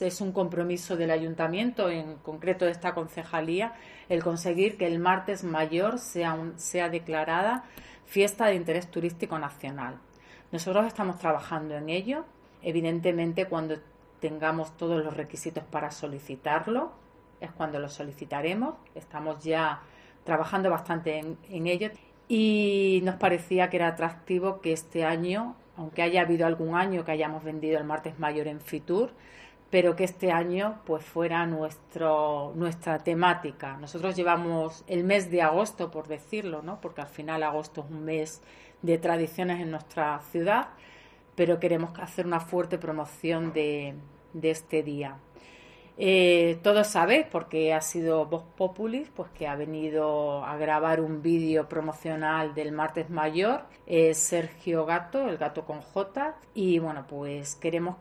Es un compromiso del ayuntamiento, en concreto de esta concejalía, el conseguir que el martes mayor sea declarada fiesta de interés turístico nacional. Nosotros estamos trabajando en ello. Evidentemente, cuando tengamos todos los requisitos para solicitarlo, es cuando lo solicitaremos. Estamos ya trabajando bastante en ello y nos parecía que era atractivo que este año, aunque haya habido algún año que hayamos vendido el martes mayor en Fitur, pero que este año pues fuera nuestra temática. Nosotros llevamos el mes de agosto, por decirlo, ¿no? Porque al final agosto es un mes de tradiciones en nuestra ciudad, pero queremos hacer una fuerte promoción de este día. Todos sabéis, porque ha sido Vox Populis, pues que ha venido a grabar un vídeo promocional del martes mayor, Sergio Gato, el gato con J, y bueno, pues queremos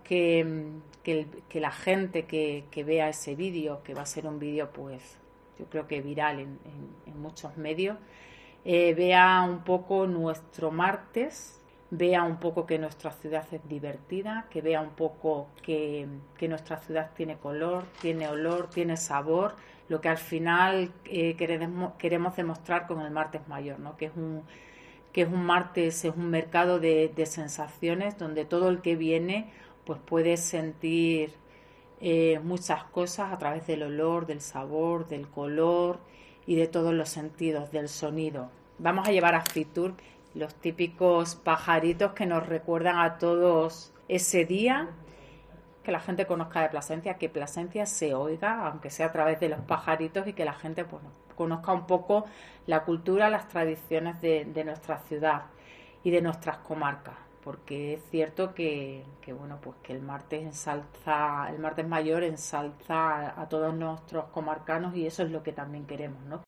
que la gente que vea ese vídeo, que va a ser un vídeo pues yo creo que viral en muchos medios, vea un poco nuestro martes, vea un poco que nuestra ciudad es divertida, que vea un poco que nuestra ciudad tiene color, tiene olor, tiene sabor, lo que al final queremos demostrar con el martes mayor, ¿no? Que es un martes, es un mercado de sensaciones donde todo el que viene pues puede sentir muchas cosas a través del olor, del sabor, del color y de todos los sentidos, del sonido. Vamos a llevar a Fitur los típicos pajaritos que nos recuerdan a todos ese día, que la gente conozca de Plasencia, que Plasencia se oiga, aunque sea a través de los pajaritos, y que la gente conozca un poco la cultura, las tradiciones de nuestra ciudad y de nuestras comarcas, porque es cierto que bueno, pues que el martes mayor ensalza a todos nuestros comarcanos, y eso es lo que también queremos, ¿no?